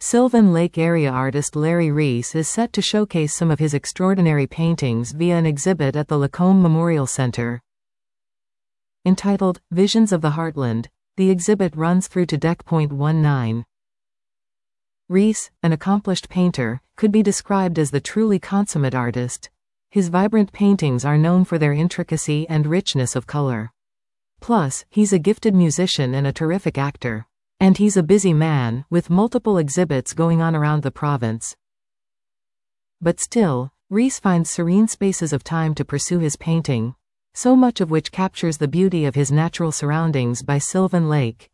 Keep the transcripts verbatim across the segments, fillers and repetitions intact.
Sylvan Lake area artist Larry Reese is set to showcase some of his extraordinary paintings via an exhibit at the Lacombe Memorial Center. Entitled, Visions of the Heartland, the exhibit runs through to Deck nineteen. Reese, an accomplished painter, could be described as the truly consummate artist. His vibrant paintings are known for their intricacy and richness of color. Plus, he's a gifted musician and a terrific actor. And he's a busy man, with multiple exhibits going on around the province. But still, Reese finds serene spaces of time to pursue his painting, so much of which captures the beauty of his natural surroundings by Sylvan Lake.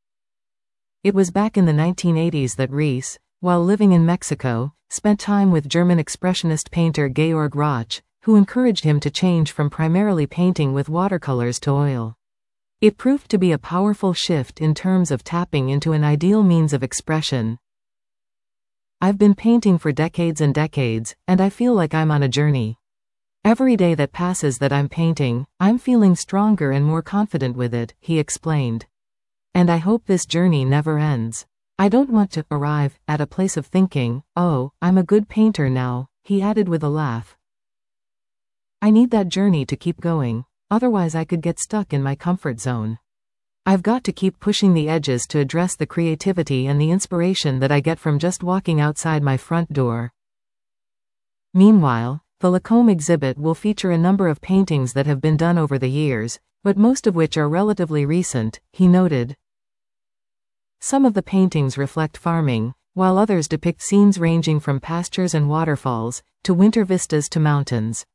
It was back in the nineteen eighties that Reese, while living in Mexico, spent time with German expressionist painter Georg Roch, who encouraged him to change from primarily painting with watercolors to oil. It proved to be a powerful shift in terms of tapping into an ideal means of expression. I've been painting for decades and decades, and I feel like I'm on a journey. Every day that passes that I'm painting, I'm feeling stronger and more confident with it, he explained. And I hope this journey never ends. I don't want to arrive at a place of thinking, oh, I'm a good painter now, he added with a laugh. I need that journey to keep going. Otherwise I could get stuck in my comfort zone. I've got to keep pushing the edges to address the creativity and the inspiration that I get from just walking outside my front door. Meanwhile, the Lacombe exhibit will feature a number of paintings that have been done over the years, but most of which are relatively recent, he noted. Some of the paintings reflect farming, while others depict scenes ranging from pastures and waterfalls, to winter vistas to mountains.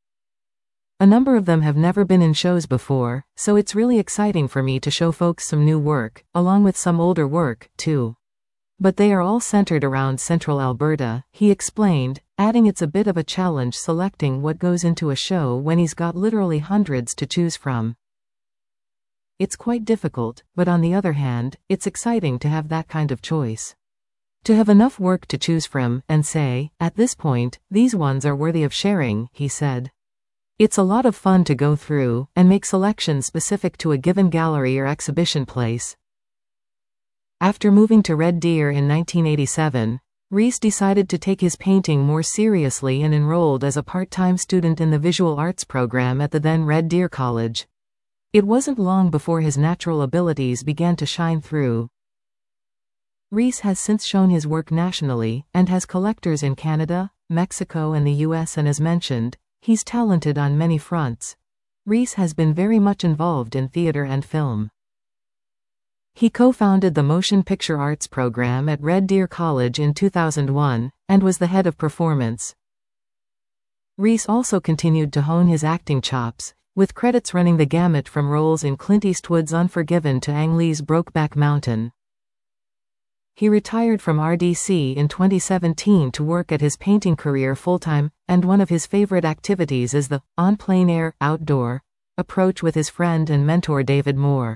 A number of them have never been in shows before, so it's really exciting for me to show folks some new work, along with some older work, too. But they are all centered around central Alberta, he explained, adding it's a bit of a challenge selecting what goes into a show when he's got literally hundreds to choose from. It's quite difficult, but on the other hand, it's exciting to have that kind of choice. To have enough work to choose from, and say, at this point, these ones are worthy of sharing, he said. It's a lot of fun to go through, and make selections specific to a given gallery or exhibition place. After moving to Red Deer in nineteen eighty-seven, Reese decided to take his painting more seriously and enrolled as a part-time student in the visual arts program at the then Red Deer College. It wasn't long before his natural abilities began to shine through. Reese has since shown his work nationally, and has collectors in Canada, Mexico and the U S and as mentioned, he's talented on many fronts. Reese has been very much involved in theater and film. He co-founded the Motion Picture Arts program at Red Deer College in two thousand one, and was the head of performance. Reese also continued to hone his acting chops, with credits running the gamut from roles in Clint Eastwood's Unforgiven to Ang Lee's Brokeback Mountain. He retired from R D C in twenty seventeen to work at his painting career full-time, and one of his favorite activities is the on plein air, outdoor approach with his friend and mentor David Moore.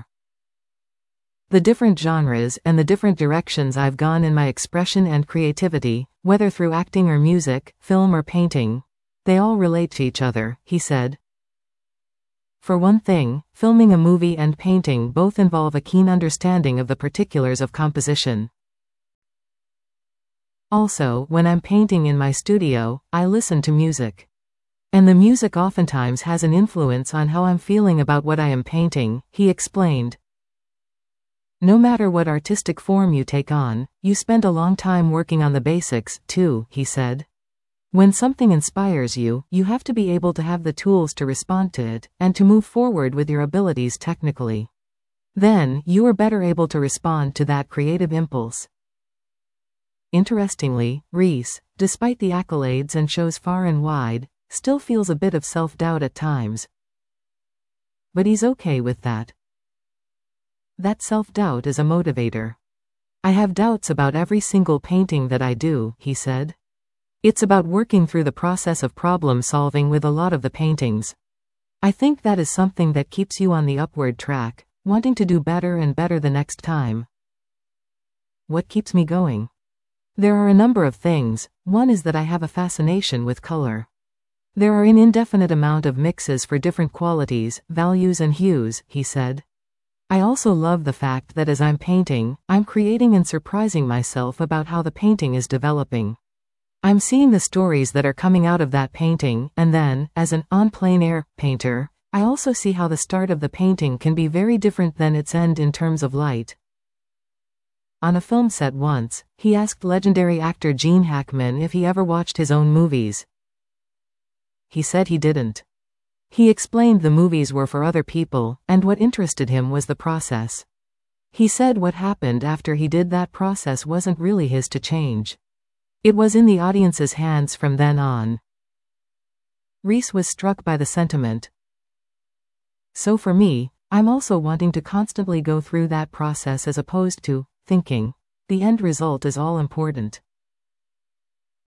The different genres and the different directions I've gone in my expression and creativity, whether through acting or music, film or painting, they all relate to each other, he said. For one thing, filming a movie and painting both involve a keen understanding of the particulars of composition. Also, when I'm painting in my studio, I listen to music. And the music oftentimes has an influence on how I'm feeling about what I am painting, he explained. No matter what artistic form you take on, you spend a long time working on the basics, too, he said. When something inspires you, you have to be able to have the tools to respond to it, and to move forward with your abilities technically. Then, you are better able to respond to that creative impulse. Interestingly, Reese, despite the accolades and shows far and wide, still feels a bit of self-doubt at times. But he's okay with that. That self-doubt is a motivator. I have doubts about every single painting that I do, he said. It's about working through the process of problem solving with a lot of the paintings. I think that is something that keeps you on the upward track, wanting to do better and better the next time. What keeps me going? There are a number of things. One is that I have a fascination with color. There are an indefinite amount of mixes for different qualities, values and hues, he said. I also love the fact that as I'm painting, I'm creating and surprising myself about how the painting is developing. I'm seeing the stories that are coming out of that painting, and then, as an en plein air painter, I also see how the start of the painting can be very different than its end in terms of light. On a film set once, he asked legendary actor Gene Hackman if he ever watched his own movies. He said he didn't. He explained the movies were for other people, and what interested him was the process. He said what happened after he did that process wasn't really his to change. It was in the audience's hands from then on. Reese was struck by the sentiment. So for me, I'm also wanting to constantly go through that process as opposed to thinking the end result is all important.